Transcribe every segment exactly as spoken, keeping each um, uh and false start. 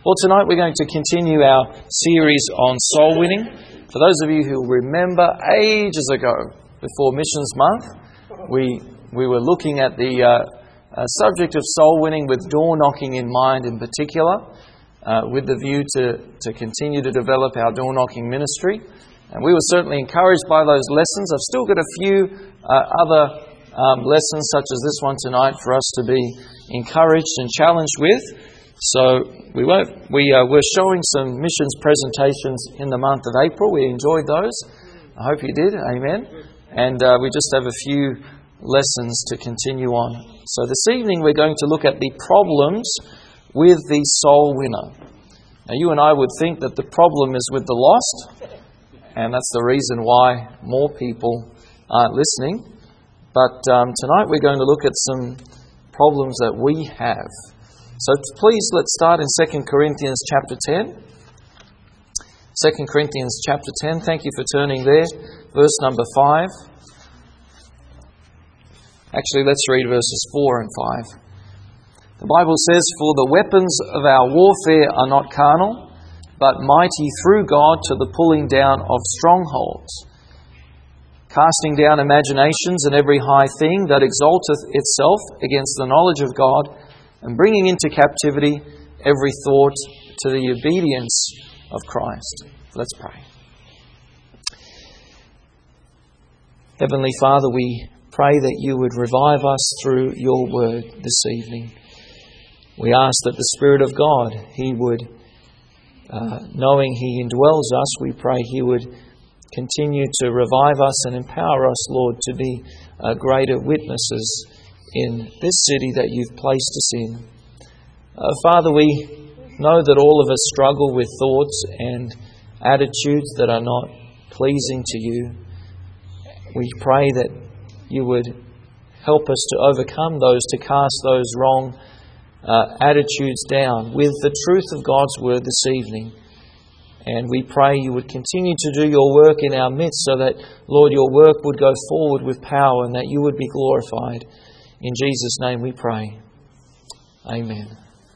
Well, tonight we're going to continue our series on soul winning. For those of you who remember, ages ago, before Missions Month, we we were looking at the uh, uh, subject of soul winning with door knocking in mind in particular, uh, with the view to, to continue to develop our door knocking ministry. And we were certainly encouraged by those lessons. I've still got a few uh, other um, lessons such as this one tonight for us to be encouraged and challenged with. So we won't, we uh, were showing some missions presentations in the month of April. We enjoyed those. I hope you did. Amen. And uh, we just have a few lessons to continue on. So this evening we're going to look at the problems with the soul winner. Now you and I would think that the problem is with the lost, and that's the reason why more people aren't listening. But um, tonight we're going to look at some problems that we have. So please, let's start in Second Corinthians chapter ten. Second Corinthians chapter ten. Thank you for turning there. Verse number five. Actually, let's read verses four and five. The Bible says, "For the weapons of our warfare are not carnal, but mighty through God to the pulling down of strongholds, casting down imaginations and every high thing that exalteth itself against the knowledge of God, and bringing into captivity every thought to the obedience of Christ." Let's pray. Heavenly Father, we pray that you would revive us through your word this evening. We ask that the Spirit of God, He would, uh, knowing He indwells us, we pray He would continue to revive us and empower us, Lord, to be uh, greater witnesses in this city that you've placed us in. Uh, Father, we know that all of us struggle with thoughts and attitudes that are not pleasing to you. We pray that you would help us to overcome those, to cast those wrong uh, attitudes down with the truth of God's word this evening. And we pray you would continue to do your work in our midst so that, Lord, your work would go forward with power and that you would be glorified. In Jesus' name we pray. Amen.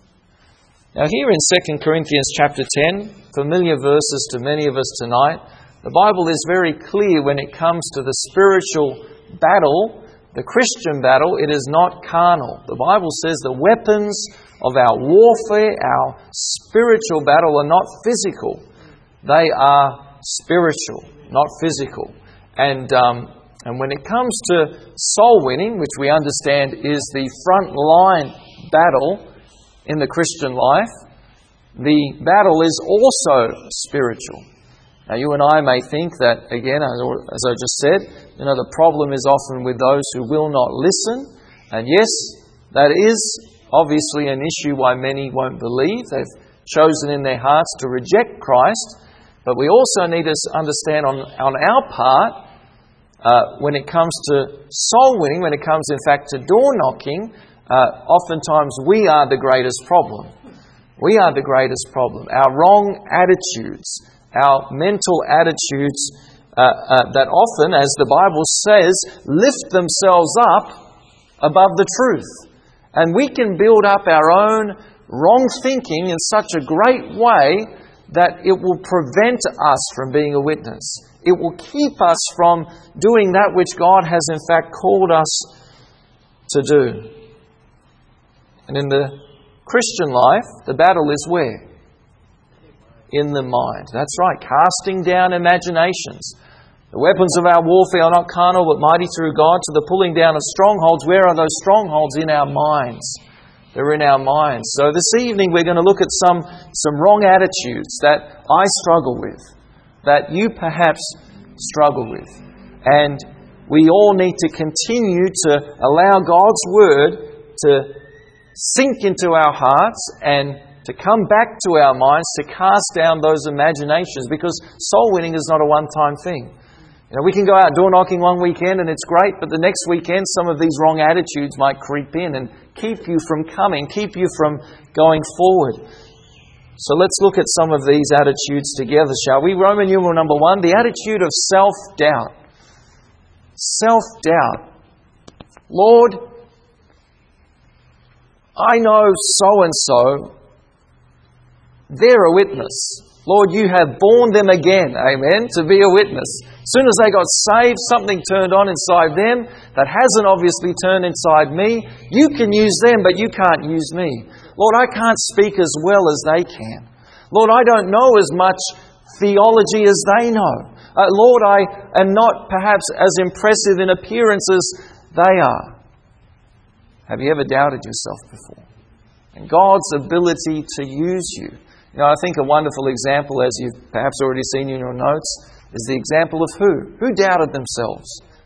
Now here in Second Corinthians chapter ten, familiar verses to many of us tonight, the Bible is very clear when it comes to the spiritual battle, the Christian battle. It is not carnal. The Bible says the weapons of our warfare, our spiritual battle, are not physical. They are spiritual, not physical. And um, and when it comes to soul winning, which we understand is the front line battle in the Christian life, the battle is also spiritual. Now you and I may think that, again, as I just said, you know, the problem is often with those who will not listen. And yes, that is obviously an issue why many won't believe. They've chosen in their hearts to reject Christ. But we also need to understand on, on our part, uh, when it comes to soul winning, when it comes in fact to door knocking, uh, oftentimes we are the greatest problem. We are the greatest problem. Our wrong attitudes, our mental attitudes uh, uh, that often, as the Bible says, lift themselves up above the truth. And we can build up our own wrong thinking in such a great way that it will prevent us from being a witness. It will keep us from doing that which God has in fact called us to do. And in the Christian life, the battle is where? In the mind. That's right, casting down imaginations. The weapons of our warfare are not carnal, but mighty through God to the pulling down of strongholds. Where are those strongholds? In our minds. They're in our minds. So this evening we're going to look at some, some wrong attitudes that I struggle with, that you perhaps struggle with. And we all need to continue to allow God's word to sink into our hearts and to come back to our minds, to cast down those imaginations, because soul winning is not a one-time thing. You know, we can go out door knocking one weekend and it's great, but the next weekend some of these wrong attitudes might creep in and keep you from coming, keep you from going forward. So let's look at some of these attitudes together, shall we? Roman numeral number one, the attitude of self-doubt. Self-doubt. Lord, I know so-and-so they're a witness. Lord, you have born them again, amen, to be a witness. As soon as they got saved, something turned on inside them that hasn't obviously turned inside me. You can use them, but you can't use me. Lord, I can't speak as well as they can. Lord, I don't know as much theology as they know. Uh, Lord, I am not perhaps as impressive in appearance as they are. Have you ever doubted yourself before? And God's ability to use you. You know, I think a wonderful example, as you've perhaps already seen in your notes, is the example of who? Who doubted themselves?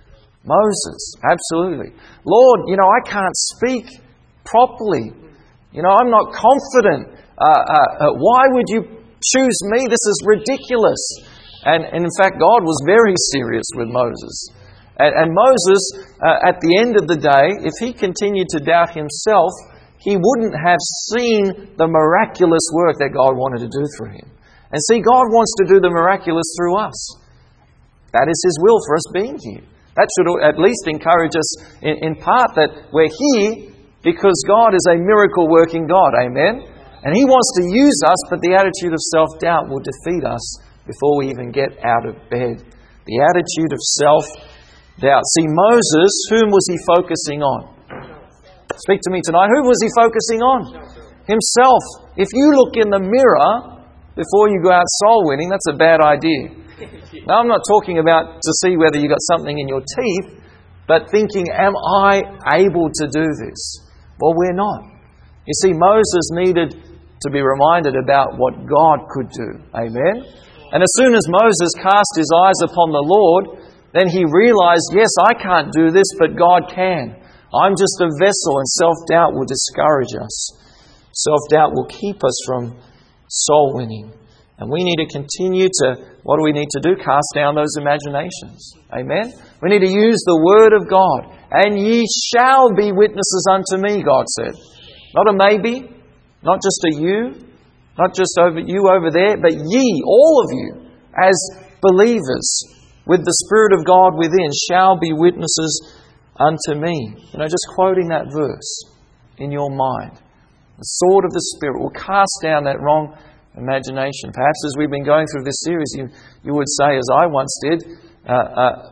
Moses, absolutely. Lord, you know, I can't speak properly. You know, I'm not confident. Uh, uh, uh, why would you choose me? This is ridiculous. And, and in fact, God was very serious with Moses. And, and Moses, uh, at the end of the day, if he continued to doubt himself, he wouldn't have seen the miraculous work that God wanted to do through him. And see, God wants to do the miraculous through us. That is His will for us being here. That should at least encourage us in, in part that we're here because God is a miracle-working God. Amen? And He wants to use us, but the attitude of self-doubt will defeat us before we even get out of bed. The attitude of self-doubt. See, Moses, whom was he focusing on? Speak to me tonight. Who was he focusing on? Himself. If you look in the mirror before you go out soul winning, that's a bad idea. Now, I'm not talking about to see whether you got something in your teeth, but thinking, am I able to do this? Well, we're not. You see, Moses needed to be reminded about what God could do. Amen? And as soon as Moses cast his eyes upon the Lord, then he realized, yes, I can't do this, but God can. I'm just a vessel, and self-doubt will discourage us. Self-doubt will keep us from soul winning. And we need to continue to, what do we need to do? Cast down those imaginations. Amen? We need to use the Word of God. And ye shall be witnesses unto me, God said. Not a maybe, not just a you, not just over you over there, but ye, all of you, as believers, with the Spirit of God within, shall be witnesses unto me. You know, just quoting that verse in your mind. The sword of the Spirit will cast down that wrong imagination. Perhaps as we've been going through this series, you, you would say, as I once did, uh, uh,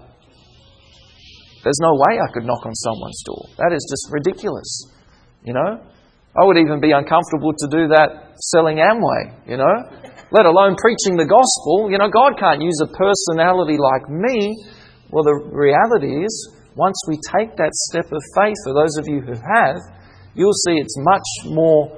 there's no way I could knock on someone's door. That is just ridiculous. You know? I would even be uncomfortable to do that selling Amway, you know? Let alone preaching the gospel. You know, God can't use a personality like me. Well, the reality is, once we take that step of faith, for those of you who have, you'll see it's much more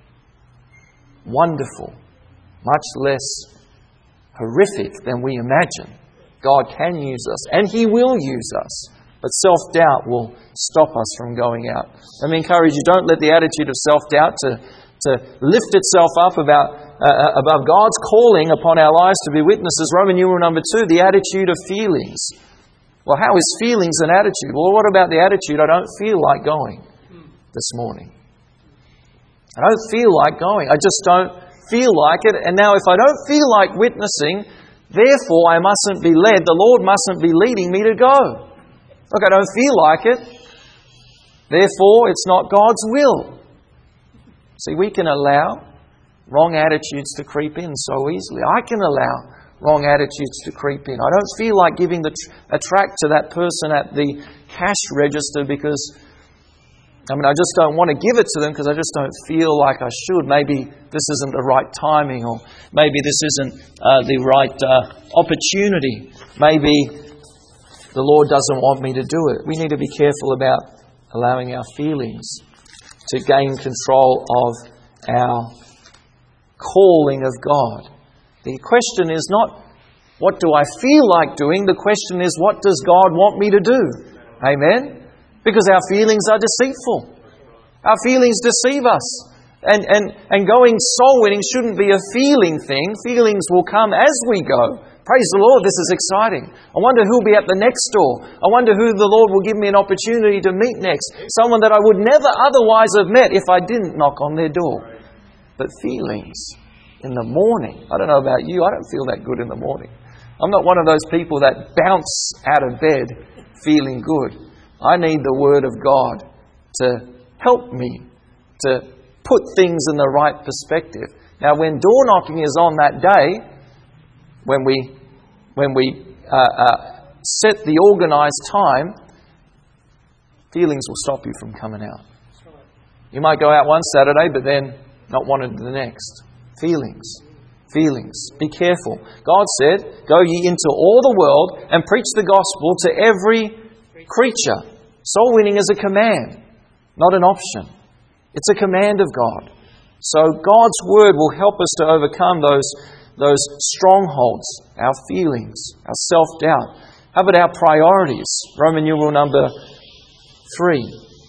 wonderful, much less horrific than we imagine. God can use us, and He will use us. But self-doubt will stop us from going out. Let me encourage you, don't let the attitude of self-doubt to, to lift itself up about uh, above God's calling upon our lives to be witnesses. Roman numeral number two, the attitude of feelings. Well, how is feelings an attitude? Well, what about the attitude, I don't feel like going this morning? I don't feel like going. I just don't feel like it. And now if I don't feel like witnessing, therefore I mustn't be led. The Lord mustn't be leading me to go. Look, I don't feel like it. Therefore, it's not God's will. See, we can allow wrong attitudes to creep in so easily. I can allow wrong attitudes to creep in. I don't feel like giving the tr- a tract to that person at the cash register because, I mean, I just don't want to give it to them because I just don't feel like I should. Maybe this isn't the right timing, or maybe this isn't uh, the right uh, opportunity. Maybe the Lord doesn't want me to do it. We need to be careful about allowing our feelings to gain control of our calling of God. The question is not, what do I feel like doing? The question is, what does God want me to do? Amen? Because our feelings are deceitful. Our feelings deceive us. And, and, and going soul winning shouldn't be a feeling thing. Feelings will come as we go. Praise the Lord, this is exciting. I wonder who'll be at the next door. I wonder who the Lord will give me an opportunity to meet next. Someone that I would never otherwise have met if I didn't knock on their door. But feelings in the morning. I don't know about you, I don't feel that good in the morning. I'm not one of those people that bounce out of bed feeling good. I need the Word of God to help me to put things in the right perspective. Now, when door knocking is on that day, when we when we uh, uh, set the organised time, feelings will stop you from coming out. You might go out one Saturday, but then not wanted the next. Feelings. Feelings. Be careful. God said, "Go ye into all the world and preach the gospel to every creature." Soul winning is a command, not an option. It's a command of God. So God's Word will help us to overcome those, those strongholds, our feelings, our self-doubt. How about our priorities? Roman numeral number three.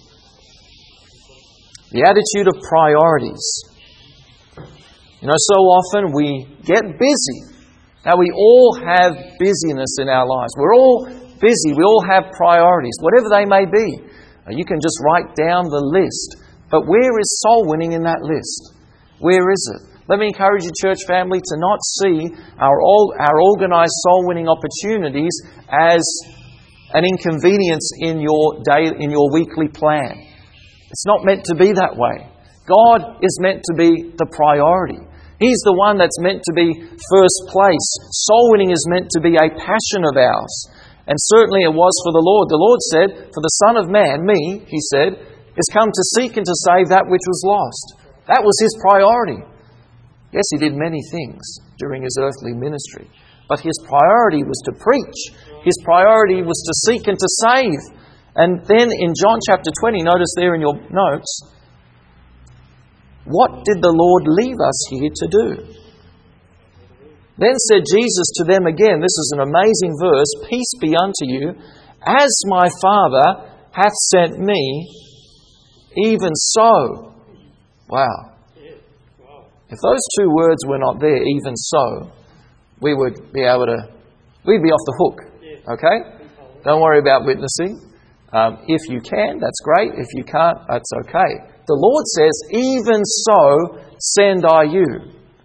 The attitude of priorities. You know, so often we get busy. Now, we all have busyness in our lives. We're all busy. We all have priorities, whatever they may be. You can just write down the list. But where is soul winning in that list? Where is it? Let me encourage you, church family, to not see our all, our organised soul winning opportunities as an inconvenience in your day, in your weekly plan. It's not meant to be that way. God is meant to be the priority. He's the one that's meant to be first place. Soul winning is meant to be a passion of ours. And certainly it was for the Lord. The Lord said, "For the Son of Man," me, He said, "is come to seek and to save that which was lost." That was His priority. Yes, He did many things during His earthly ministry. But His priority was to preach. His priority was to seek and to save. And then in John chapter twenty, notice there in your notes, what did the Lord leave us here to do? Then said Jesus to them again, this is an amazing verse, "Peace be unto you, as my Father hath sent me, even so." Wow. If those two words were not there, "even so," we would be able to, we'd be off the hook. Okay? Don't worry about witnessing. Um, if you can, that's great. If you can't, that's okay. The Lord says, "Even so send I you."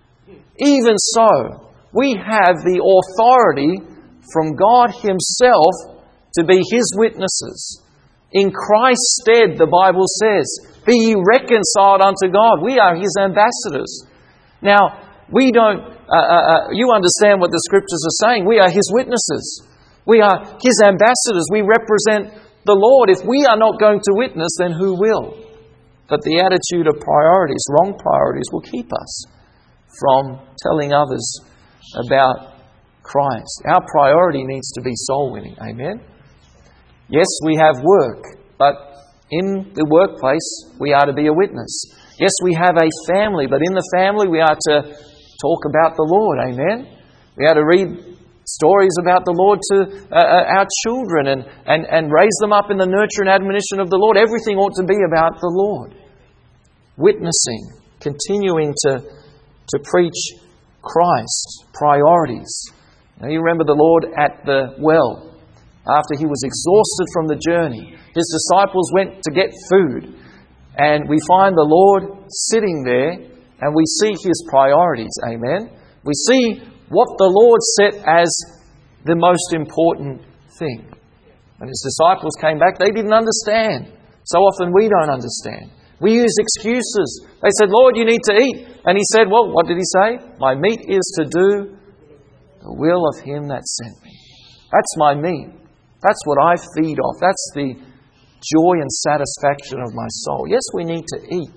Even so. We have the authority from God Himself to be His witnesses. In Christ's stead, the Bible says, "Be ye reconciled unto God." We are His ambassadors. Now, we don't, uh, uh, you understand what the Scriptures are saying. We are His witnesses. We are His ambassadors. We represent the Lord. If we are not going to witness, then who will? But the attitude of priorities, wrong priorities, will keep us from telling others about Christ. Our priority needs to be soul winning. Amen? Yes, we have work, but in the workplace we are to be a witness. Yes, we have a family, but in the family we are to talk about the Lord. Amen? We are to read stories about the Lord to uh, our children and, and, and raise them up in the nurture and admonition of the Lord. Everything ought to be about the Lord. Witnessing, continuing to, to preach Christ, priorities. Now you remember the Lord at the well, after He was exhausted from the journey. His disciples went to get food, and we find the Lord sitting there, and we see His priorities. Amen? We see what the Lord set as the most important thing. When His disciples came back, they didn't understand. So often we don't understand. We use excuses. They said, "Lord, you need to eat." And He said, well, what did He say? "My meat is to do the will of Him that sent me." That's my meat. That's what I feed off. That's the joy and satisfaction of my soul. Yes, we need to eat.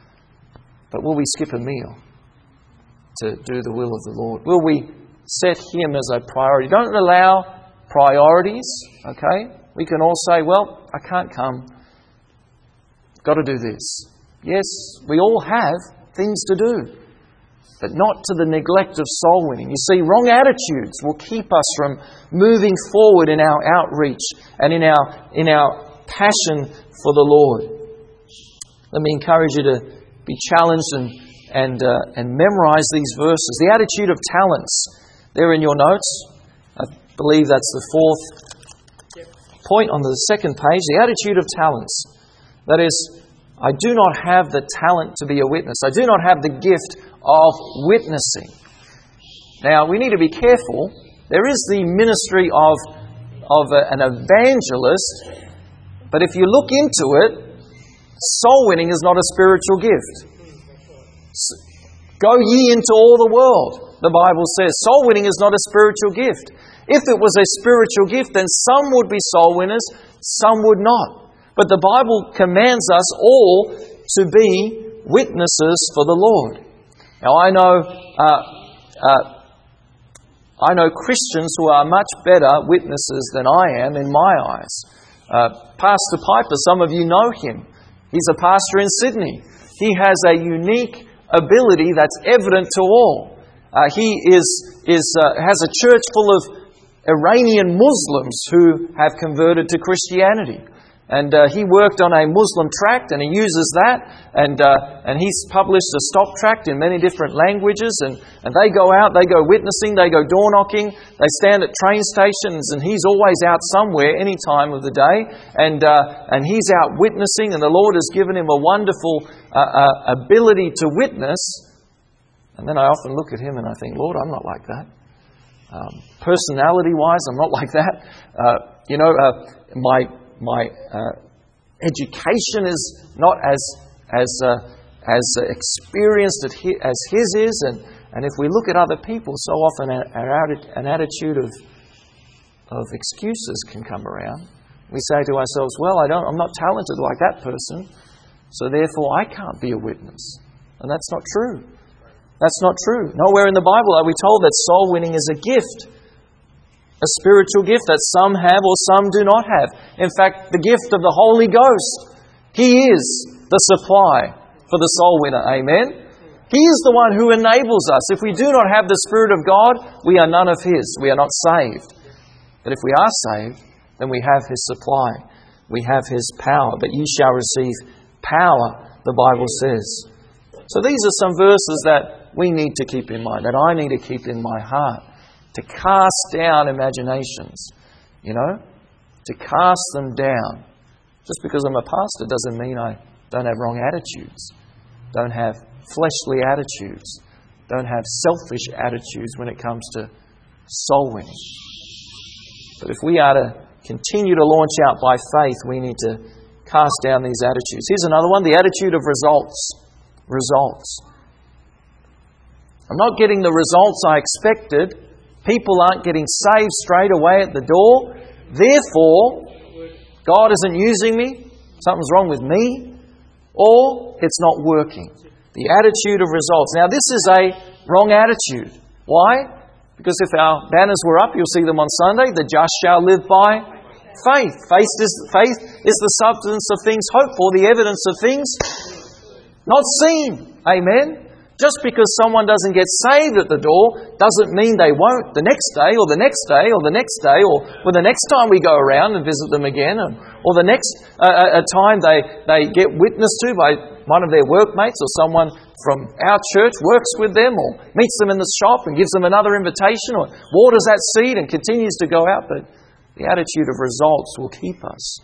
But will we skip a meal to do the will of the Lord? Will we set Him as a priority? Don't allow priorities, okay? We can all say, "Well, I can't come. Got to do this." Yes, we all have things to do, but not to the neglect of soul winning. You see, wrong attitudes will keep us from moving forward in our outreach and in our in our passion for the Lord. Let me encourage you to be challenged and and uh, and memorize these verses. The attitude of talents. They're in your notes. I believe that's the fourth point on the second page. The attitude of talents. That is, I do not have the talent to be a witness. I do not have the gift of witnessing. Now, we need to be careful. There is the ministry of, of a, an evangelist, but if you look into it, soul winning is not a spiritual gift. Go ye into all the world, the Bible says. Soul winning is not a spiritual gift. If it was a spiritual gift, then some would be soul winners, some would not. But the Bible commands us all to be witnesses for the Lord. Now I know, uh, uh, I know Christians who are much better witnesses than I am in my eyes. Uh, Pastor Piper, some of you know him. He's a pastor in Sydney. He has a unique ability that's evident to all. Uh, he is is uh, has a church full of Iranian Muslims who have converted to Christianity. And uh, he worked on a Muslim tract, and he uses that, and uh, and he's published a stop tract in many different languages, and, and they go out, they go witnessing, they go door knocking, they stand at train stations, and he's always out somewhere any time of the day, and uh, and he's out witnessing, and the Lord has given him a wonderful uh, uh, ability to witness. And then I often look at him and I think, Lord, I'm not like that. Um, personality-wise, I'm not like that. Uh, you know, uh, my My uh, education is not as as uh, as experienced as his is, and, and if we look at other people, so often an attitude of of excuses can come around. We say to ourselves, "Well, I don't. I'm not talented like that person, so therefore I can't be a witness." And that's not true. That's not true. Nowhere in the Bible are we told that soul winning is a gift. A spiritual gift that some have or some do not have. In fact, the gift of the Holy Ghost. He is the supply for the soul winner. Amen? He is the one who enables us. If we do not have the Spirit of God, we are none of His. We are not saved. But if we are saved, then we have His supply. We have His power. But ye shall receive power, the Bible says. So these are some verses that we need to keep in mind, that I need to keep in my heart. To cast down imaginations, you know, to cast them down. Just because I'm a pastor doesn't mean I don't have wrong attitudes, don't have fleshly attitudes, don't have selfish attitudes when it comes to soul winning. But if we are to continue to launch out by faith, we need to cast down these attitudes. Here's another one, the attitude of results. Results. I'm not getting the results I expected. People aren't getting saved straight away at the door. Therefore, God isn't using me. Something's wrong with me. Or it's not working. The attitude of results. Now, this is a wrong attitude. Why? Because if our banners were up, you'll see them on Sunday. The just shall live by faith. Faith is, faith is the substance of things hoped for, the evidence of things not seen. Amen? Just because someone doesn't get saved at the door doesn't mean they won't the next day or the next day or the next day or, or the next time we go around and visit them again, and, or the next uh, a time they, they get witnessed to by one of their workmates or someone from our church works with them or meets them in the shop and gives them another invitation or waters that seed and continues to go out. But the attitude of results will keep us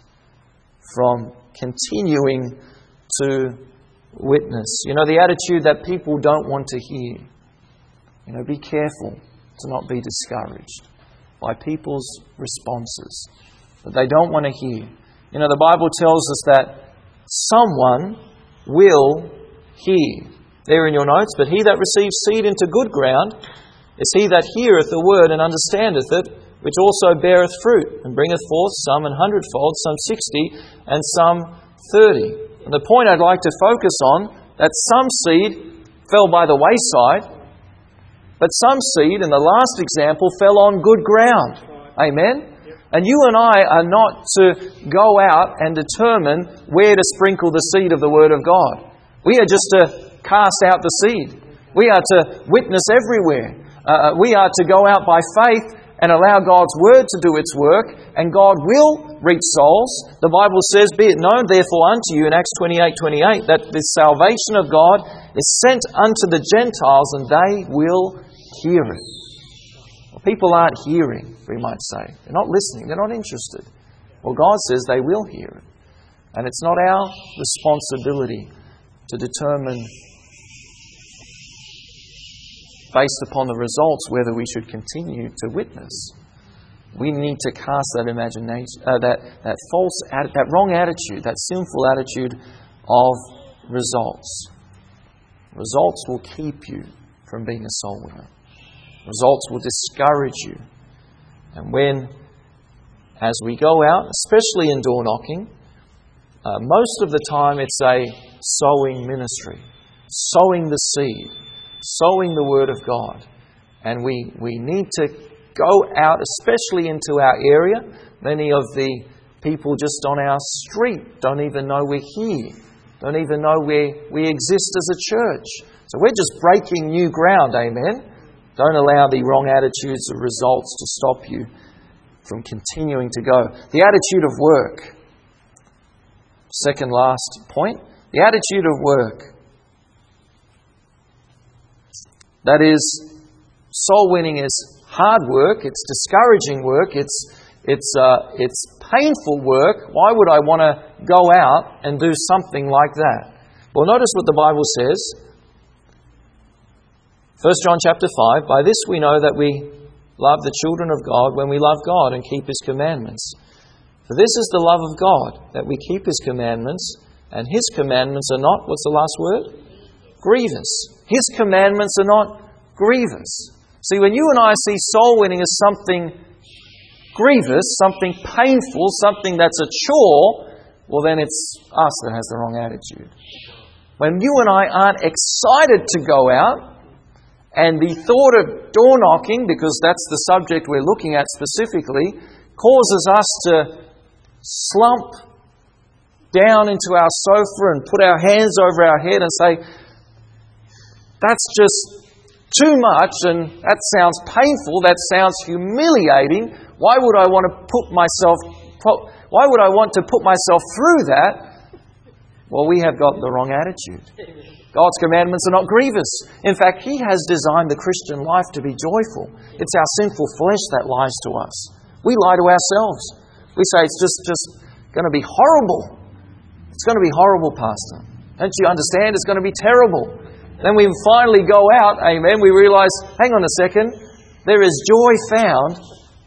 from continuing to witness. You know, the attitude that people don't want to hear. You know, be careful to not be discouraged by people's responses that they don't want to hear. You know, the Bible tells us that someone will hear. There in your notes, but he that receives seed into good ground is he that heareth the word and understandeth it, which also beareth fruit, and bringeth forth some an hundredfold, some sixty, and some thirty. And the point I'd like to focus on, that some seed fell by the wayside, but some seed, in the last example, fell on good ground. Amen? And you and I are not to go out and determine where to sprinkle the seed of the Word of God. We are just to cast out the seed. We are to witness everywhere. Uh, we are to go out by faith and allow God's Word to do its work, and God will reach souls. The Bible says, be it known therefore unto you in Acts twenty-eight twenty-eight, that the salvation of God is sent unto the Gentiles, and they will hear it. Well, people aren't hearing, we might say. They're not listening. They're not interested. Well, God says they will hear it. And it's not our responsibility to determine, based upon the results, whether we should continue to witness. We need to cast that imagination, uh, that that false, that wrong attitude, that sinful attitude of results. Results will keep you from being a soul winner. Results will discourage you. And when, as we go out, especially in door knocking, uh, most of the time it's a sowing ministry, sowing the seed, sowing the Word of God. And we, we need to go out, especially into our area. Many of the people just on our street don't even know we're here, don't even know where we exist as a church. So we're just breaking new ground, amen? Don't allow the wrong attitudes or results to stop you from continuing to go. The attitude of work. Second last point. The attitude of work. That is, soul winning is hard work. It's discouraging work. It's it's uh, it's painful work. Why would I want to go out and do something like that? Well, notice what the Bible says. First John chapter five, by this we know that we love the children of God when we love God and keep His commandments. For this is the love of God, that we keep His commandments, and His commandments are not, what's the last word? Grievous. His commandments are not grievous. See, when you and I see soul winning as something grievous, something painful, something that's a chore, well then it's us that has the wrong attitude. When you and I aren't excited to go out, and the thought of door knocking, because that's the subject we're looking at specifically, causes us to slump down into our sofa and put our hands over our head and say, that's just too much and that sounds painful, that sounds humiliating. Why would I want to put myself, why would I want to put myself through that? Well, we have got the wrong attitude. God's commandments are not grievous. In fact, He has designed the Christian life to be joyful. It's our sinful flesh that lies to us. We lie to ourselves. We say it's just, just going to be horrible. It's going to be horrible, Pastor. Don't you understand? It's going to be terrible. Then we finally go out, amen, we realise, hang on a second, there is joy found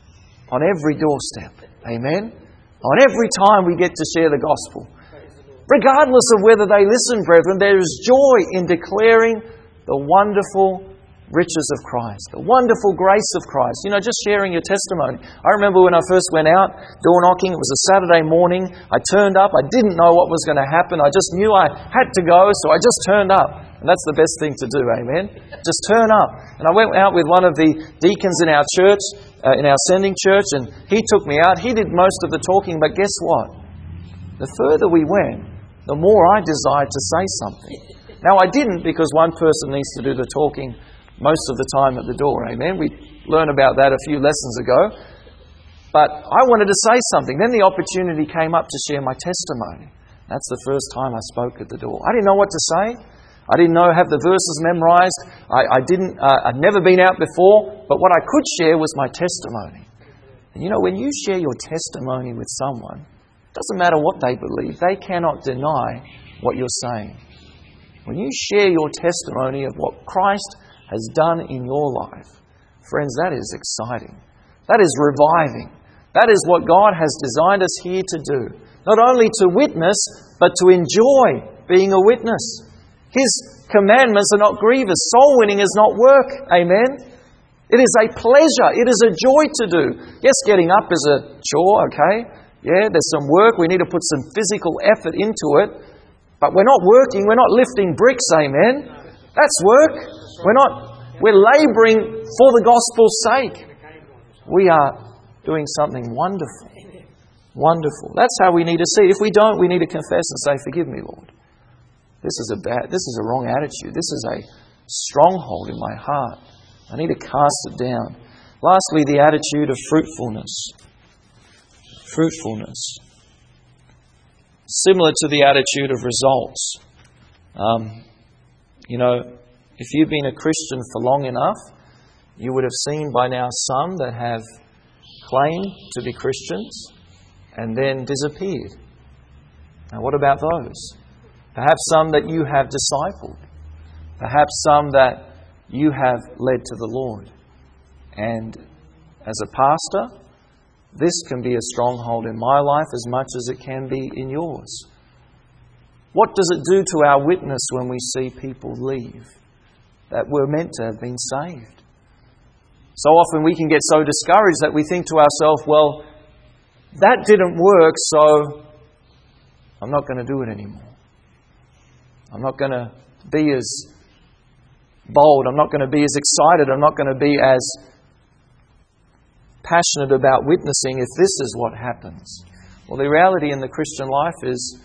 on every doorstep. Amen? On every time we get to share the gospel. Regardless of whether they listen, brethren, there is joy in declaring the wonderful riches of Christ, the wonderful grace of Christ. You know, just sharing your testimony. I remember when I first went out door knocking, it was a Saturday morning. I turned up. I didn't know what was going to happen. I just knew I had to go, so I just turned up. And that's the best thing to do, amen? Just turn up. And I went out with one of the deacons in our church, uh, in our sending church, and he took me out. He did most of the talking, but guess what? The further we went, the more I desired to say something. Now, I didn't, because one person needs to do the talking most of the time at the door, amen? We learned about that a few lessons ago. But I wanted to say something. Then the opportunity came up to share my testimony. That's the first time I spoke at the door. I didn't know what to say. I didn't know, have the verses memorized. I, I didn't, uh, I'd never been out before. But what I could share was my testimony. And you know, when you share your testimony with someone, it doesn't matter what they believe. They cannot deny what you're saying. When you share your testimony of what Christ has done in your life, friends, that is exciting. That is reviving. That is what God has designed us here to do. Not only to witness, but to enjoy being a witness. His commandments are not grievous. Soul winning is not work. Amen? It is a pleasure. It is a joy to do. Yes, getting up is a chore, okay? Yeah, there's some work. We need to put some physical effort into it. But we're not working. We're not lifting bricks, amen? That's work. We're not, we're labouring for the gospel's sake. We are doing something wonderful. Wonderful. That's how we need to see it. If we don't, we need to confess and say, forgive me, Lord. This is a bad, this is a wrong attitude. This is a stronghold in my heart. I need to cast it down. Lastly, the attitude of fruitfulness. Fruitfulness. Similar to the attitude of results. Um, you know, if you've been a Christian for long enough, you would have seen by now some that have claimed to be Christians and then disappeared. Now, what about those? Perhaps some that you have discipled. Perhaps some that you have led to the Lord. And as a pastor, this can be a stronghold in my life as much as it can be in yours. What does it do to our witness when we see people leave that were meant to have been saved? So often we can get so discouraged that we think to ourselves, well, that didn't work, so I'm not going to do it anymore. I'm not going to be as bold. I'm not going to be as excited. I'm not going to be as passionate about witnessing if this is what happens. Well, the reality in the Christian life is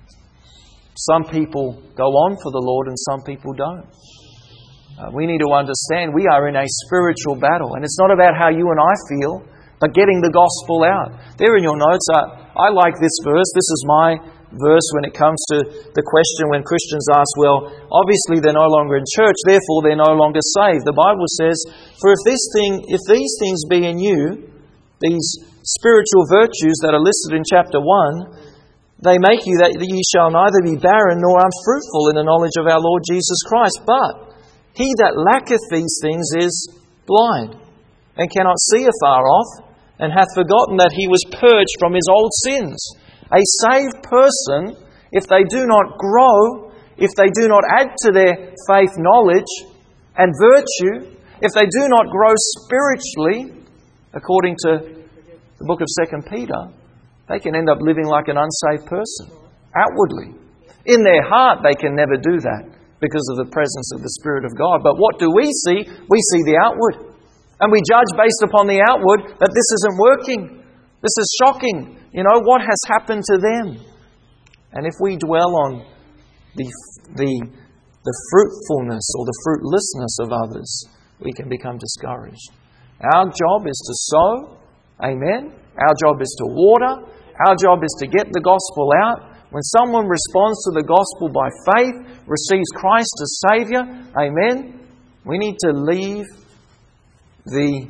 some people go on for the Lord and some people don't. Uh, we need to understand we are in a spiritual battle, and it's not about how you and I feel, but getting the gospel out. There in your notes, I, I like this verse. This is my verse when it comes to the question when Christians ask, well, obviously they're no longer in church, therefore they're no longer saved. The Bible says, for if this thing, if these things be in you, these spiritual virtues that are listed in chapter one, they make you that ye shall neither be barren nor unfruitful in the knowledge of our Lord Jesus Christ. But he that lacketh these things is blind, and cannot see afar off, and hath forgotten that he was purged from his old sins. A saved person, if they do not grow, if they do not add to their faith knowledge and virtue, if they do not grow spiritually, according to the book of Second Peter, they can end up living like an unsaved person, outwardly. In their heart, they can never do that because of the presence of the Spirit of God. But what do we see? We see the outward. And we judge based upon the outward that this isn't working. This is shocking. You know, what has happened to them? And if we dwell on the, the, the fruitfulness or the fruitlessness of others, we can become discouraged. Our job is to sow. Amen. Our job is to water. Our job is to get the gospel out. When someone responds to the gospel by faith, receives Christ as Saviour, amen, we need to leave the,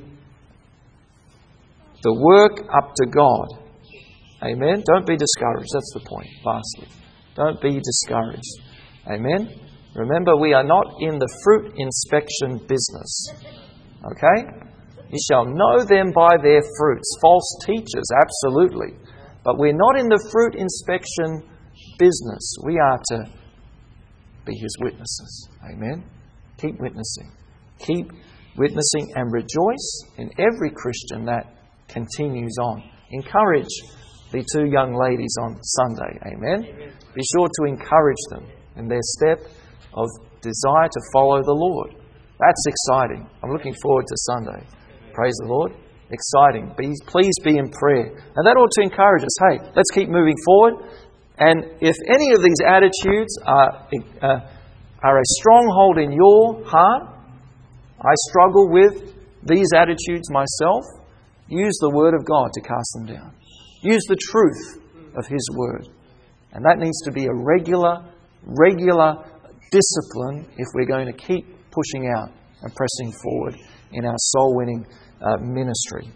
the work up to God. Amen. Don't be discouraged. That's the point, lastly. Don't be discouraged. Amen. Remember, we are not in the fruit inspection business. Okay? You shall know them by their fruits. False teachers, absolutely. But we're not in the fruit inspection business. We are to be His witnesses. Amen? Keep witnessing. Keep witnessing and rejoice in every Christian that continues on. Encourage the two young ladies on Sunday. Amen? Amen. Be sure to encourage them in their step of desire to follow the Lord. That's exciting. I'm looking forward to Sunday. Praise the Lord. Exciting. Be, please be in prayer. And that ought to encourage us. Hey, let's keep moving forward. And if any of these attitudes are, uh, are a stronghold in your heart, I struggle with these attitudes myself, use the Word of God to cast them down. Use the truth of His Word. And that needs to be a regular, regular discipline if we're going to keep pushing out and pressing forward in our soul-winning uh, ministry.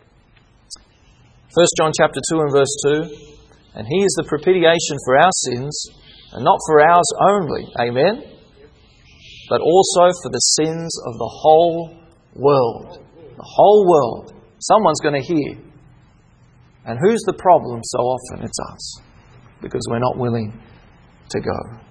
First John chapter two and verse two. And He is the propitiation for our sins, and not for ours only. Amen? But also for the sins of the whole world. The whole world. Someone's going to hear. And who's the problem so often? It's us. Because we're not willing to go.